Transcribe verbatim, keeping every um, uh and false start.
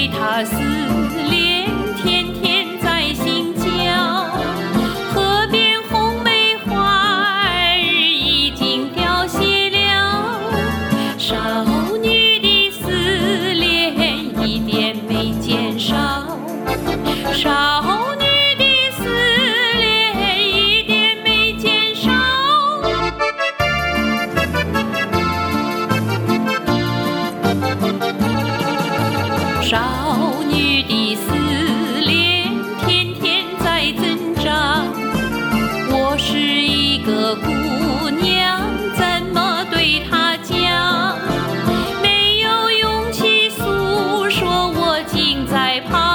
对他思恋天天在心焦。河边红梅花儿已经凋谢了，少女的思恋一点没减少，少女的思恋一点没减少。少女的思恋天天在增长，我是一个姑娘，怎么对她讲？没有勇气诉说，我竟在旁。